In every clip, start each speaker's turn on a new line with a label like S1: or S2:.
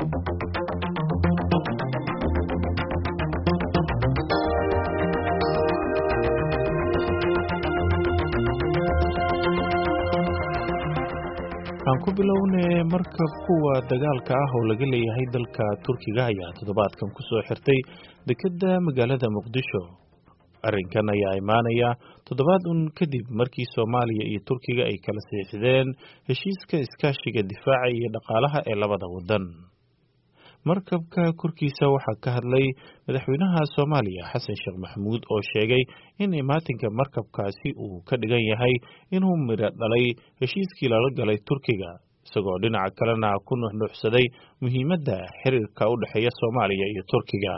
S1: aan ku bilownay markab kuwa dagaalka ah oo laga leeyahay dalka Turkiga ayaa toddobaadkan ku soo xirtay dekedda magaalada Muqdisho. Arrinkan ayaa imaanaya toddobaad kadib markii Soomaaliya iyo Turkiga ay kala saxiixdeen heshiiska iskaashiga difaaca iyo dhaqaalaha ee labada wadan. markabka korkiisa waxaa ka hadlay madaxweynaha Soomaaliya Xasan Sheekh Maxamuud oo sheegay in imaatinka markabkaasi uu ka dhigan yahay inuu miro dhalay heshiiskii lala galay Turkiga, isagoo dhinaca kalena ku nuuxnuuxsaday muhiimadda xiriirka u dhexeeya Soomaaliya iyo Turkiga.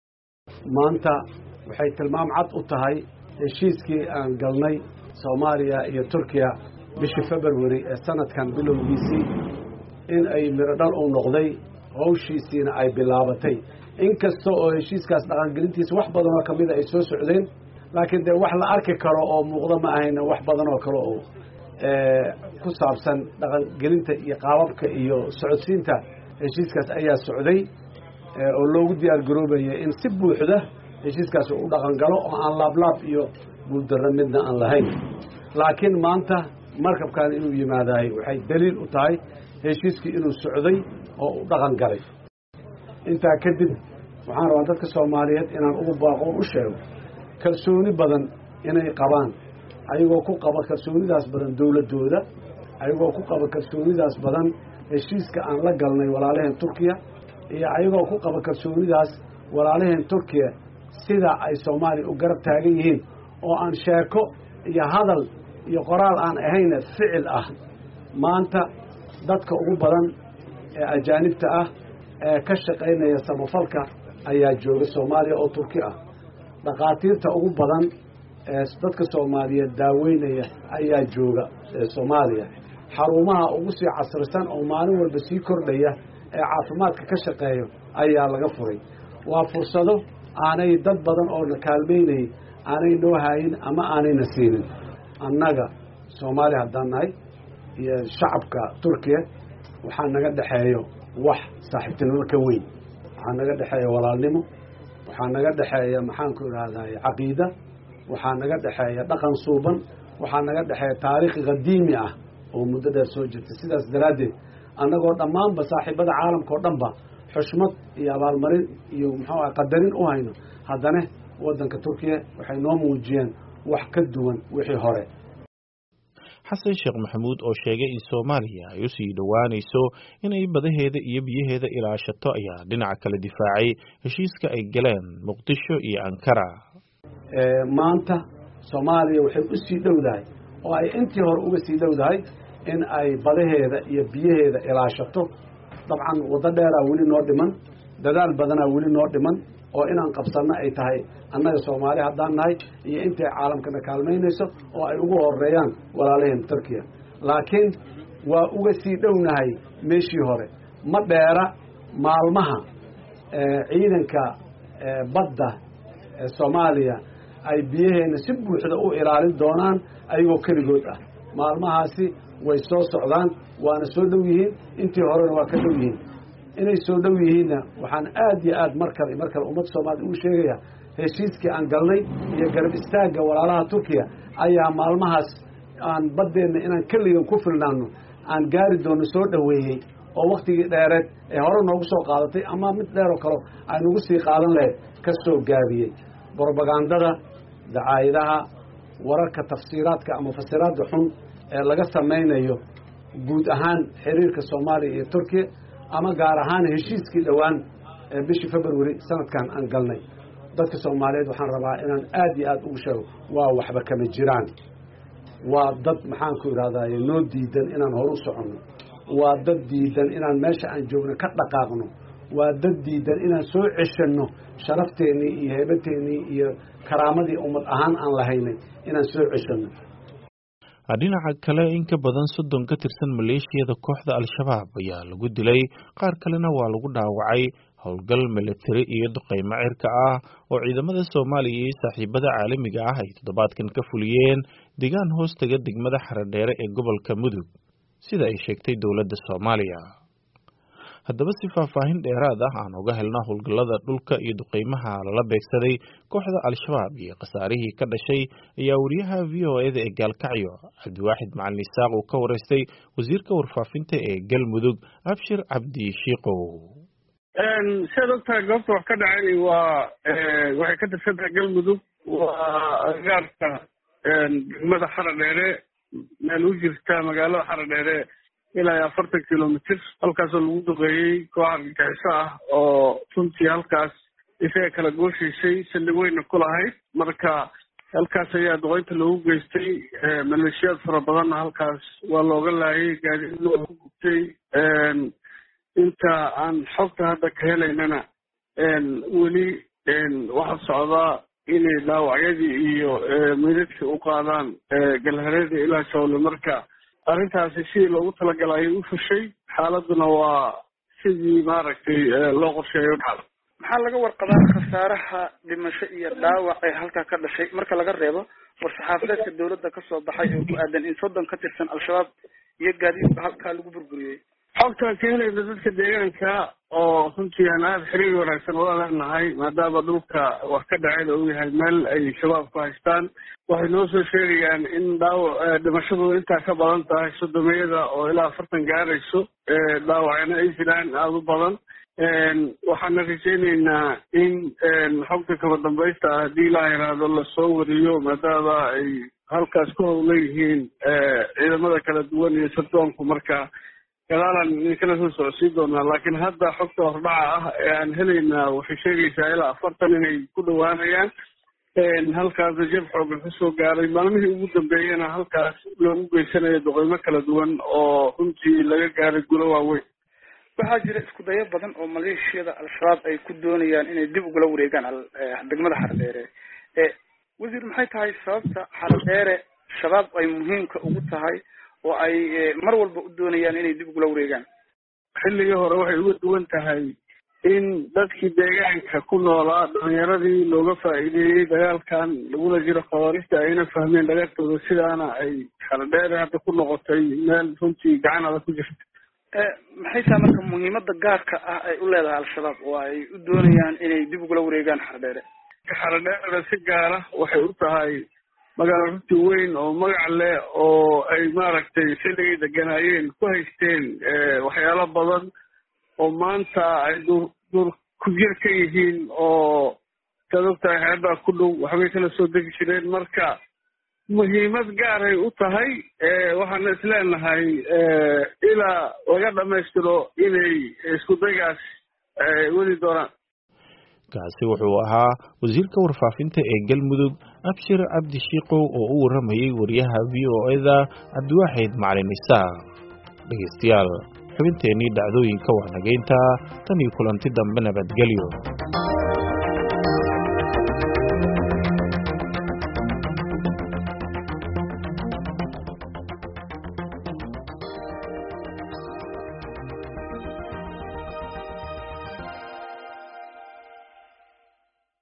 S2: maanta waxay tilmaam cad u tahay heshiiskii aan galnay Soomaaliya iyo Turkiga bishii February ee sanadkan bilowgiisii in ay miro dhal u noqday hawshiisiina ay bilaabatay inkastoo oo heshiiskaas dhaqangelintiisa wax badan oo kamid ay soo socdeen laakiin de wax la arki karo oo muuqda ma ahayn wax badan oo kale oo ku saabsan dhaqangelinta iyo qaababka iyo socodsiinta heshiiskaas ayaa socday oo loogu diyaar garoobayay in si buuxda heshiiskaas u dhaqan galo oo aan laablaab iyo guuldarro midna aan lahayn. laakiin maanta markabkan inuu yimaadahay waxay daliil u tahay heshiiskii inuu socday oo u dhaqan galay. intaa kadib waxaan rabaa dadka Soomaaliyeed inaan ugu baaqo u sheego kalsooni badan inay qabaan, ayagoo ku qaba kalsoonidaas badan dawladooda, ayagoo ku qaba kalsoonidaas badan heshiiska aan la galnay walaalaheen Turkiya, iyo ayagoo ku qaba kalsoonidaas walaalaheen Turkiya sida ay Soomaaliya u garab taagan yihiin oo aan sheeko iyo hadal iyo qoraal aan ahayn ficil ah. maanta dadka ugu badan ee ajaanibta ah ee ka shaqaynaya samafalka ayaa jooga Soomaaliya oo Turki ah. dhaqaatiirta ugu badan ee dadka Soomaaliyeed daaweynaya ayaa jooga Soomaaliya. xarumaha ugu sii casrisan oo maalin walba sii kordhaya ee caafimaadka ka shaqeeyo ayaa laga furay. waa fursado aanay dad badan oo la kaalmeynay aanay noo hayin ama aanayna siinin. annaga Soomaaliya haddaan nahay iyo shacabka Turkiya waxaa naga dhaxeeyo wax saaxiibtinimo ka weyn, waxaa naga dhaxeeya walaalnimo, waxaa naga dhaxeeya maxaan ku ihahdaa caqiida, waxaa naga dhaxeeya dhaqan suuban, waxaa naga dhaxeeya taariikh qadiimi ah oo muddo dheer soo jirta. sidaas daraaddeed annagoo dhammaanba saaxiibada caalamka oo dhanba xushmad iyo abaalmarin iyo muxuu qadarin u hayno, haddana waddanka Turkiya waxay noo muujiyeen wax ka duwan wixii hore.
S1: Xasan Sheekh Maxamuud oo sheegay in Soomaaliya ay u sii dhawaanayso inay badaheeda iyo biyaheeda ilaashato ayaa dhinaca kale difaacay heshiiska ay galeen Muqdisho iyo Ankara.
S2: maanta Soomaaliya waxay u sii dhowdahay oo ay intii hore uga sii dhowdahay in ay badaheeda iyo biyaheeda ilaashato. dabcan wada dheer weli noo dhiman, dadaal badan weli noo dhiman oo inaan qabsano ay tahay annaga Soomaali haddaan nahay iyo intay caalamkana kaalmeynayso oo ay ugu horeeyaan walaalaheen Turkiya. laakiin waa uga sii dhownahay meeshii hore. ma dheera maalmaha ciidanka badda Soomaaliya ay biyaheena si buuxda u ilaalin doonaan ayagoo keligood ah. maalmahaasi way soo socdaan, waana soo dhow yihiin, intii horena waa ka dhow yihiin. inay soo dhow yihiinna waxaan aad iyo aad mar kale ummadda Soomaaliya ugu sheegaya heshiiskii aan galnay iyo garab istaagga walaalaha Turkiya ayaa maalmahaas aan baddeena inaan keligan ku filnaano aan gaari doono soo dhoweeyey oo waqtigii dheereed ee hore noogu soo qaadatay ama mid dheer oo kale ay nagu sii qaadan lahayd ka soo gaabiyey. propagandada, dacaayadaha, wararka tafsiiraadka ama fasiraadda xun ee laga samaynayo guud ahaan xiriirka Soomaaliya iyo Turkiya ama gaar ahaan heshiiskii dhawaan bishii February sanadkan aan galnay, dadka Soomaaliyeed waxaan rabaa inaan aad iyo aad ugu sheego waa waxba kama jiraan. waa dad maxaan ku ihahdaa noo diidan inaan horu soconno, waa dad diidan inaan meesha aan joogno ka dhaqaaqno, waa dad diidan inaan soo ceshanno sharafteenii iyo heebateenii iyo karaamadii ummad ahaan aan lahaynay inaan soo ceshanno.
S1: dhinaca kale in ka badan 30 ka tirsan maleeshiyada kooxda Al-Shabaab ayaa lagu dilay, qaar kalena waa lagu dhaawacay howlgal militari iyo duqeymo cirka ah oo ciidamada Soomaaliya iyo saaxiibada caalamiga ah ay toddobaadkan ka fuliyeen deegaan hoostaga degmada Xaradheere ee gobolka Mudug, sida ay sheegtay dowladda Soomaaliya. haddaba si faahfaahin dheeraad ah aan uga helna howlgallada dhulka iyo duqeymaha lala beegsaday kooxda al-shabaab iyo khasaarihii ka dhashay ayaa wariyaha VOA-da ee Gaalkacyo Cabdiwaaxid Macalin Isaaq uu ka wareystay wasiirka warfaafinta ee Galmudug Abshir Cabdi Shiiqow.
S3: Sida ogtahay goobta wax ka dhacay waxay ka tirsantahay Galmudug waa gaarka degmada Xaradheere meel u jirta magaalada Xaradheere ilaa 40 kilomitir halkaas oo lagu duqeeyay koox argagixiso ah oo runtii halkaas isaga kala gooshaysay saldhig weyn ku lahayd marka halkaas ayaa duqeynta loogu geystay maleeshiyad fara badan halkaas waa looga laayay gaadiid loo ku gubtay inta aan xogta hadda ka helaynana weli waxa socdaa inay dhaawacyadii iyo meydadkii u qaadaan galhareeda ilaa Jawle marka arrintaasi sidii loogu talagalay u fushay xaaladuna waa sidii maaragtay loo qorsheeyay dhacdo.
S4: maxaa laga warqabaa khasaaraha dhimasho iyo dhaawac ee halka ka dhashay marka laga reebo war-saxaafadeedka dawladda ka soo baxay oo ku aadan in 30 ka tirsan al-shabaab iyo gaadiid halka lagu burburiyay
S3: xogta ka helayna dadka deegaanka oo runtii aan aad xiriir wanaagsan wada leenahay maadaama dhulka wax ka dhacay uu yahay meel ay shabaab ku haystaan waxay noo soo sheegayaan in dhimashadu intaa ka badan tahay sodomiyada oo ilaa 40 gaarayso dhaawacna ay jiraan aad u badan waxaan rajaynaynaa in xogta kaba dambaysta haddii la yiraahdo la soo wariyo maadaama ay halkaas ku howleeyihiin ciidamada kala duwan iyo sirdoonku marka gadaalan kala soo socodsiin doonaa laakiin hadda xogta hordhaca ah ee aan helaynaa waxay sheegaysaa ilaa 40 inay ku dhawaanayaan halkaas jab xoogan ka soo gaaray maalmihii ugu dambeeyana halkaas loogu geysanayo duqeymo kala duwan oo runtii laga gaaray gulo waaweyn.
S4: waxaa jira isku dayo badan oo maleeshiyada al-shabaab ay ku doonayaan inay dib ugula wareegaan degmada Xaradheere wasiir maxay tahay sababta Xaradheere shabaab ay muhiimka ugu tahay oo ay mar walba u doonayaan inay dib ugula wareegaan
S3: xilligii hore waxay uga duwan tahay in dadkii deegaanka ku noolaa dhalinyaradii looga faa'iideeyay dagaalkan lagula jiro khawaarista ayna fahmeen dagaalkooda sidaana ay Xaradheere hadda ku noqotay meel runtii gacan adag ku jirta
S4: maxay tahay marka muhiimada gaarka ah ay u leedahay al-shabaab oo ay u doonayaan inay dib ugula wareegaan
S3: Xaradheere si gaar ah waxay u tahay magaalo runtii weyn oo magac leh oo ay maaragtay xilligii deganaayeen ku haysteen waxyaalo badan oo maanta ay dur ku jir ka yihiin oo sababta hay'adda ku dhow waxbay kala soo degi jireen marka muhiimad gaar ay u tahay waxaan isleenahay ilaa laga dhamaystiro inay isku daygaas wadi doonaan.
S1: kaasi wuxuu ahaa wasiirka warfaafinta ee Galmudug Abshir Cabdi Shiiqow oo u waramayay wariyaha VOA-da Cabdiwaaxid Macalin Isaaq. dhageystayaal xubinteennii dhacdooyinka warnageynta tan iyo kulanti dambe nabadgelyo.